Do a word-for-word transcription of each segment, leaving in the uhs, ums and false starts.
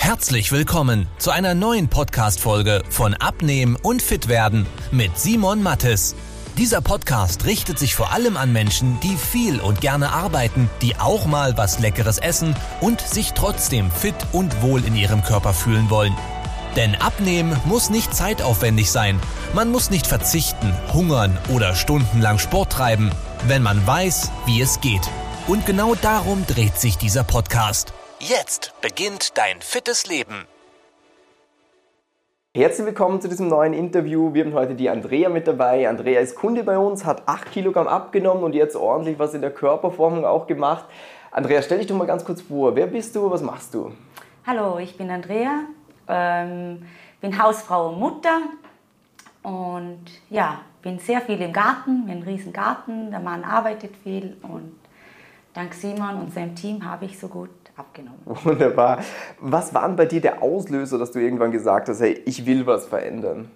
Herzlich willkommen zu einer neuen Podcast-Folge von Abnehmen und Fitwerden mit Simon Mattes. Dieser Podcast richtet sich vor allem an Menschen, die viel und gerne arbeiten, die auch mal was Leckeres essen und sich trotzdem fit und wohl in ihrem Körper fühlen wollen. Denn Abnehmen muss nicht zeitaufwendig sein. Man muss nicht verzichten, hungern oder stundenlang Sport treiben, wenn man weiß, wie es geht. Und genau darum dreht sich dieser Podcast. Jetzt beginnt dein fittes Leben. Herzlich willkommen zu diesem neuen Interview. Wir haben heute die Andrea mit dabei. Andrea ist Kunde bei uns, hat acht Kilogramm abgenommen und jetzt ordentlich was in der Körperformung auch gemacht. Andrea, stell dich doch mal ganz kurz vor. Wer bist du, was machst du? Hallo, ich bin Andrea, ähm, bin Hausfrau und Mutter und ja, bin sehr viel im Garten, wir haben einen riesen Garten, der Mann arbeitet viel und dank Simon und seinem Team habe ich so gut abgenommen. Wunderbar. Was war denn bei dir der Auslöser, dass du irgendwann gesagt hast, hey, ich will was verändern?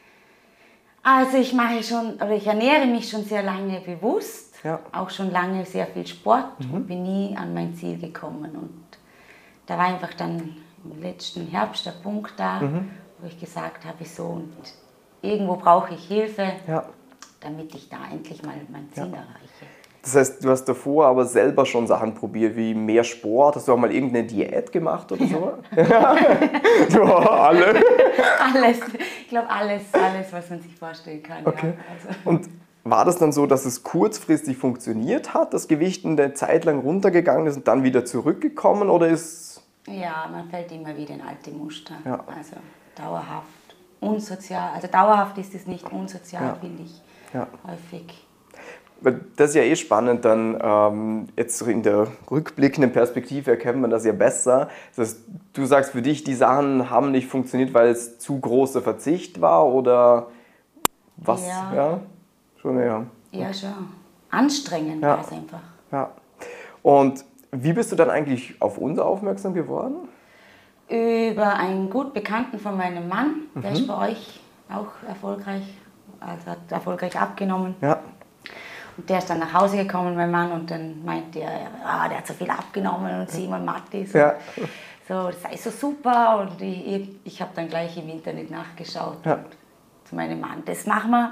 Also ich mache schon, oder ich ernähre mich schon sehr lange bewusst, ja. Auch schon lange sehr viel Sport, mhm. und bin nie an mein Ziel gekommen. Und da war einfach dann im letzten Herbst der Punkt da, mhm. wo ich gesagt habe, so, und irgendwo brauche ich Hilfe, ja. damit ich da endlich mal mein Ziel ja. erreiche. Das heißt, du hast davor aber selber schon Sachen probiert, wie mehr Sport. Hast du auch mal irgendeine Diät gemacht oder so? Ja. Ja, alle. Alles. Ich glaube, alles, alles, was man sich vorstellen kann. Okay. Ja. Also. Und war das dann so, dass es kurzfristig funktioniert hat, das Gewicht eine Zeit lang runtergegangen ist und dann wieder zurückgekommen? Oder ist ja, man fällt immer wieder in alte Muster. Ja. Also dauerhaft, unsozial. Also dauerhaft ist es nicht, unsozial, ja. finde ich ja. häufig. Das ist ja eh spannend, dann ähm, jetzt in der rückblickenden Perspektive erkennt man das ja besser. Das heißt, du sagst für dich, die Sachen haben nicht funktioniert, weil es zu großer Verzicht war oder was? Ja, ja? Schon eher. Ja, schon. Anstrengend ja. war es einfach. Ja. Und wie bist du dann eigentlich auf uns aufmerksam geworden? Über einen gut Bekannten von meinem Mann, der mhm. ist bei euch auch erfolgreich, also hat erfolgreich abgenommen. Ja. Und der ist dann nach Hause gekommen, mein Mann, und dann meinte er, ah, der hat so viel abgenommen und Simon Mattis. Ja. So, das sei so super. Und ich, ich habe dann gleich im Internet nachgeschaut. Ja. Und zu meinem Mann, das machen wir.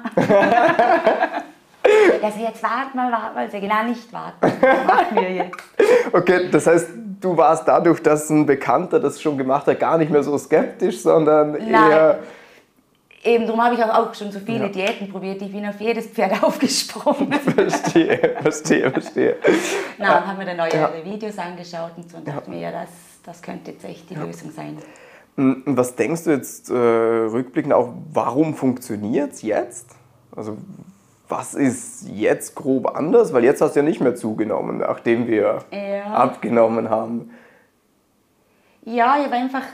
Also jetzt warten wir, warten wir. Also genau, nicht warten. Das machen wir jetzt. Okay, das heißt, du warst dadurch, dass ein Bekannter das schon gemacht hat, gar nicht mehr so skeptisch, sondern Nein. eher... Eben, darum habe ich auch schon so viele ja. Diäten probiert. Ich bin auf jedes Pferd aufgesprungen. Verstehe, verstehe, verstehe. Na, dann haben wir dann neue ja. Videos angeschaut und so und dachte ja. mir, ja, das, das könnte jetzt echt die ja. Lösung sein. Was denkst du jetzt äh, rückblickend auch, warum funktioniert es jetzt? Also was ist jetzt grob anders? Weil jetzt hast du ja nicht mehr zugenommen, nachdem wir ja. abgenommen haben. Ja, ich habe einfach...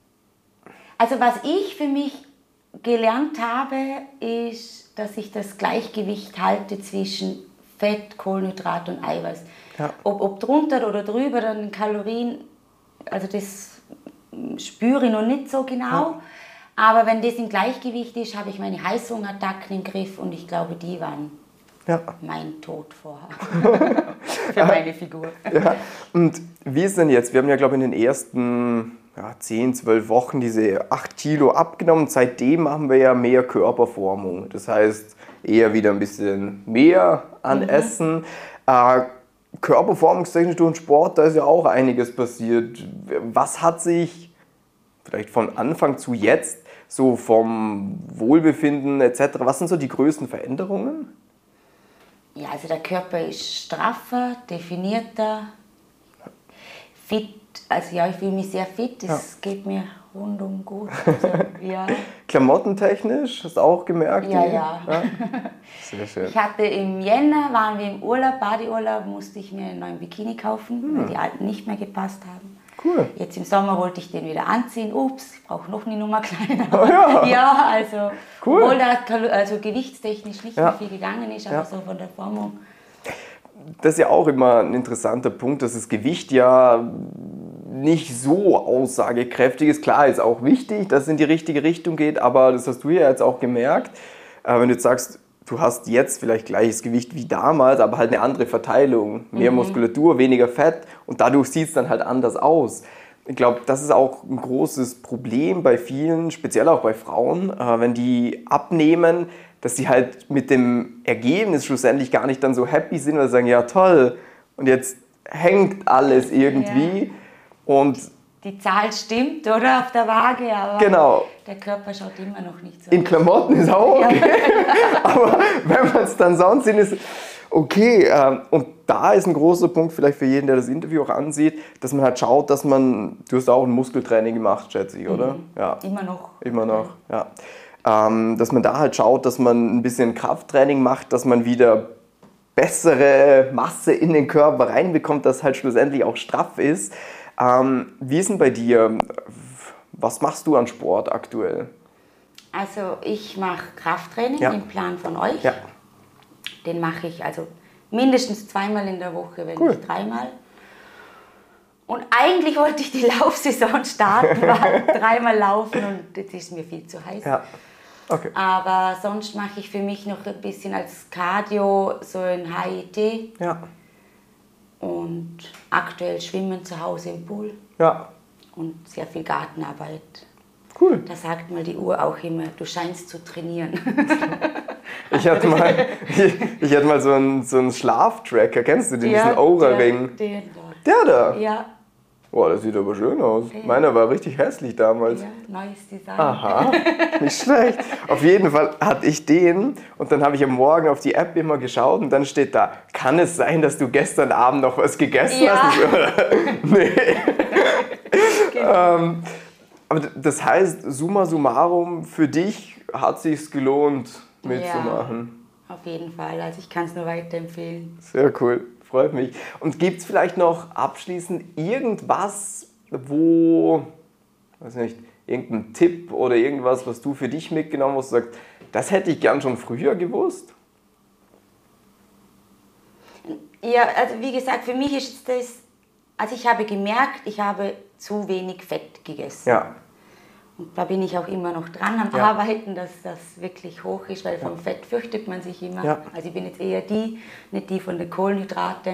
Also was ich für mich gelernt habe, ist, dass ich das Gleichgewicht halte zwischen Fett, Kohlenhydrat und Eiweiß. Ja. Ob, ob drunter oder drüber dann Kalorien, also das spüre ich noch nicht so genau. Ja. Aber wenn das im Gleichgewicht ist, habe ich meine Heißhungerattacken im Griff und ich glaube, die waren ja. mein Tod vorher. Für meine Figur. Ja. Und wie ist denn jetzt? Wir haben ja, glaube ich, in den ersten... Ja, zehn, zwölf Wochen diese acht Kilo abgenommen. Seitdem haben wir ja mehr Körperformung. Das heißt, eher wieder ein bisschen mehr an mhm. Essen. Äh, körperformungstechnisch durch den Sport, da ist ja auch einiges passiert. Was hat sich vielleicht von Anfang zu jetzt, so vom Wohlbefinden et cetera, was sind so die größten Veränderungen? Ja, also der Körper ist straffer, definierter, fit. Also ja, ich fühle mich sehr fit, es ja. geht mir rundum gut. Also, ja. Klamottentechnisch, hast du auch gemerkt? Ja, ja, ja. Sehr schön. Ich hatte im Jänner, waren wir im Urlaub, Badeurlaub, musste ich mir einen neuen Bikini kaufen, hm. weil die alten nicht mehr gepasst haben. Cool. Jetzt im Sommer wollte ich den wieder anziehen. Ups, ich brauche noch eine Nummer kleiner. Oh, ja. ja, also, cool. obwohl da also gewichtstechnisch nicht ja. mehr viel gegangen ist, aber ja. so von der Formung. Das ist ja auch immer ein interessanter Punkt, dass das Gewicht ja nicht so aussagekräftig ist. Klar, ist auch wichtig, dass es in die richtige Richtung geht, aber das hast du ja jetzt auch gemerkt. Wenn du jetzt sagst, du hast jetzt vielleicht gleiches Gewicht wie damals, aber halt eine andere Verteilung, mehr mhm. Muskulatur, weniger Fett und dadurch sieht es dann halt anders aus. ich glaube, das ist auch ein großes Problem bei vielen, speziell auch bei Frauen, äh, wenn die abnehmen, dass sie halt mit dem Ergebnis schlussendlich gar nicht dann so happy sind, weil sie sagen, ja toll, und jetzt hängt alles irgendwie. Ja. Und die Zahl stimmt, oder? Auf der Waage, aber genau. Der Körper schaut immer noch nicht so in aus. In Klamotten ist auch okay, ja. Aber wenn man es dann sonst sieht, ist okay. Ähm, und da ist ein großer Punkt vielleicht für jeden, der das Interview auch ansieht, dass man halt schaut, dass man, du hast auch ein Muskeltraining gemacht, schätze ich, oder? Mhm. Ja. Immer noch. Immer noch, ja. Ähm, dass man da halt schaut, dass man ein bisschen Krafttraining macht, dass man wieder bessere Masse in den Körper reinbekommt, dass halt schlussendlich auch straff ist. Ähm, wie ist denn bei dir? Was machst du an Sport aktuell? Also ich mache Krafttraining ja. im Plan von euch. Ja. Den mache ich also mindestens zweimal in der Woche, wenn cool. nicht dreimal. Und eigentlich wollte ich die Laufsaison starten, weil dreimal laufen und das ist mir viel zu heiß. Ja. Okay. Aber sonst mache ich für mich noch ein bisschen als Cardio so ein H I I T. Ja. Und aktuell schwimmen zu Hause im Pool. Ja. Und sehr viel Gartenarbeit. Cool. Da sagt mal die Uhr auch immer, du scheinst zu trainieren. Ich hatte mal, ich, ich hatte mal so einen, so einen Schlaftracker, kennst du den, ja, diesen Oura-Ring? Der, der, der da? Ja. Boah, das sieht aber schön aus. Ja. Meiner war richtig hässlich damals. Ja, neues Design. Aha, nicht schlecht. Auf jeden Fall hatte ich den und dann habe ich am Morgen auf die App immer geschaut und dann steht da, kann es sein, dass du gestern Abend noch was gegessen ja. hast? Nee. Genau. ähm, aber das heißt, summa summarum, für dich hat es sich gelohnt, mitzumachen. Ja, auf jeden Fall. Also ich kann es nur weiterempfehlen. Sehr cool, freut mich. Und gibt es vielleicht noch abschließend irgendwas, wo, weiß nicht, irgendein Tipp oder irgendwas, was du für dich mitgenommen hast, sagst, das hätte ich gern schon früher gewusst? Ja, also wie gesagt, für mich ist das, also ich habe gemerkt, ich habe zu wenig Fett gegessen. Ja. Und da bin ich auch immer noch dran am ja. Arbeiten, dass das wirklich hoch ist, weil vom ja. Fett fürchtet man sich immer. Ja. Also ich bin jetzt eher die, nicht die von den Kohlenhydraten.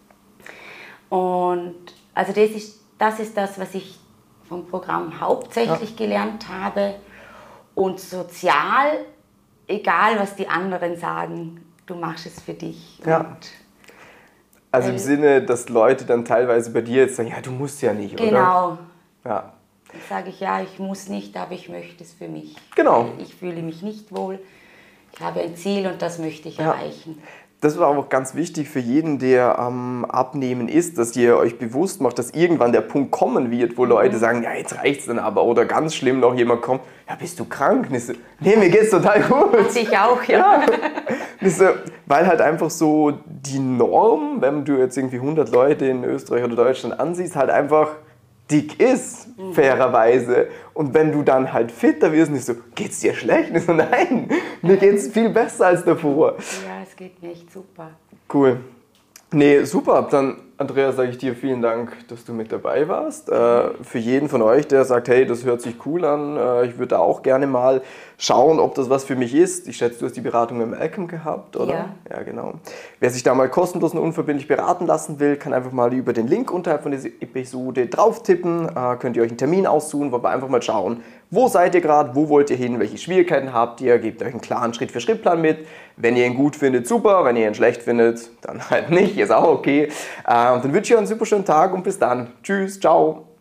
Und also das ist, das ist das, was ich vom Programm hauptsächlich ja. gelernt habe. Und sozial, egal was die anderen sagen, du machst es für dich. Ja. Und also im Sinne, dass Leute dann teilweise bei dir jetzt sagen, ja, du musst ja nicht, genau. oder? Genau. Ja. Dann sage ich, ja, ich muss nicht, aber ich möchte es für mich. Genau. Ich fühle mich nicht wohl, ich habe ein Ziel und das möchte ich ja. erreichen. Das war auch ganz wichtig für jeden, der am Abnehmen ist, dass ihr euch bewusst macht, dass irgendwann der Punkt kommen wird, wo mhm. Leute sagen, ja, jetzt reicht's dann aber. Oder ganz schlimm noch jemand kommt, ja, bist du krank? So, nee, mir geht's total gut. Hatte ich auch, ja. ja. So, weil halt einfach so die Norm, wenn du jetzt irgendwie hundert Leute in Österreich oder Deutschland ansiehst, halt einfach dick ist, mhm. fairerweise. Und wenn du dann halt fitter wirst, nicht so, geht's dir schlecht? Ich so, nein, mir geht's viel besser als davor. Ja, es geht mir echt super. Cool. Nee, super. Dann, Andreas, sage ich dir vielen Dank, dass du mit dabei warst. Äh, für jeden von euch, der sagt, hey, das hört sich cool an, äh, ich würde da auch gerne mal schauen, ob das was für mich ist. Ich schätze, du hast die Beratung mit Malcolm gehabt, oder? Ja. Ja, genau. Wer sich da mal kostenlos und unverbindlich beraten lassen will, kann einfach mal über den Link unterhalb von dieser Episode drauf tippen. Äh, könnt ihr euch einen Termin aussuchen, wo wir einfach mal schauen, wo seid ihr gerade, wo wollt ihr hin, welche Schwierigkeiten habt ihr, gebt euch einen klaren Schritt-für-Schritt-Plan mit. Wenn ihr ihn gut findet, super. Wenn ihr ihn schlecht findet, dann halt nicht, ist auch okay. Äh, dann wünsche ich euch einen super schönen Tag und bis dann. Tschüss, ciao.